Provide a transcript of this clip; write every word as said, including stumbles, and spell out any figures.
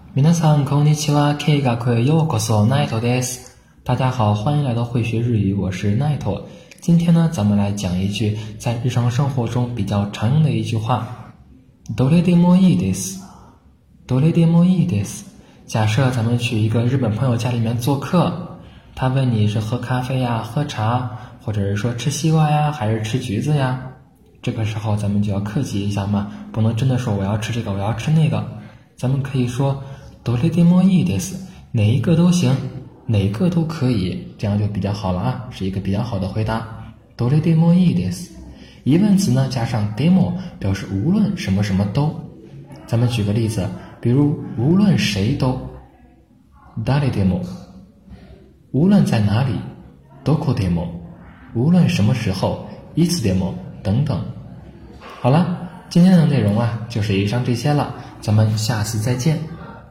皆さんこんにちは、K学へようこそ、ナイトです。大家好，欢迎来到会学日语，我是奈托。今天呢，咱们来讲一句在日常生活中比较常用的一句话。どれでもいいです。どれでもいいです。假设咱们去一个日本朋友家里面做客，他问你是喝咖啡呀、喝茶，或者是说吃西瓜呀，还是吃橘子呀？这个时候咱们就要客气一下嘛，不能真的说我要吃这个，我要吃那个。咱们可以说どれでもいいです，哪一个都行，哪个都可以，这样就比较好了啊，是一个比较好的回答。どれでもいいです。疑问词呢加上 demo 表示无论什么什么都。咱们举个例子，比如无论谁都誰でも，无论在哪里どこでも，无论什么时候いつでも等等。好了，今天的内容啊就是以上这些了，咱们下次再见。